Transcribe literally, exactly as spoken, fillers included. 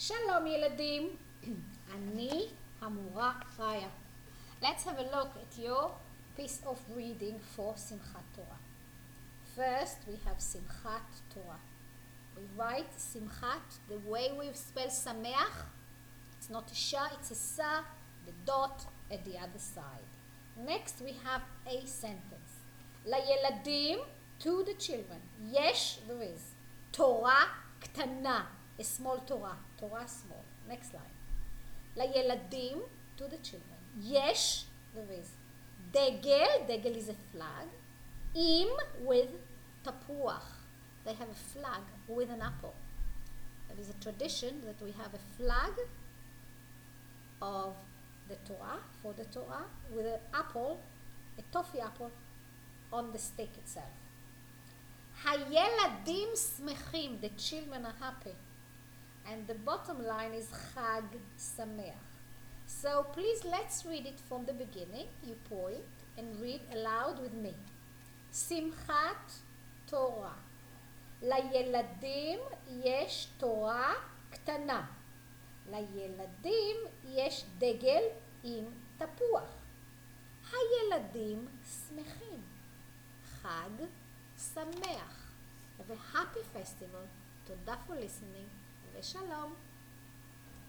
שלום ילדים, אני המורה חיה. Let's have a look at your piece of reading for Simchat Torah. First we have Simchat Torah. We write Simchat the way we spell Sameach. It's not a sha, it's a sa, the dot at the other side. Next we have a sentence. לילדים, to the children. יש, there is. תורה קטנה. A small Torah. Torah small. Next line. לילדים, to the children. יש, there is. דגל, דגל is a flag. עם, with תפוח. They have a flag with an apple. There is a tradition that we have a flag of the Torah, for the Torah, with an apple, a toffee apple, on the stick itself. הילדים שמחים, the children are happy. And the bottom line is Chag Sameach. So please let's read it from the beginning. You point and read aloud with me. Simchat Torah. לילדים יש תורה קטנה. לילדים יש דגל עם תפוח. הילדים שמחים. חג שמח. Have a happy festival. תודה for listening ושלום.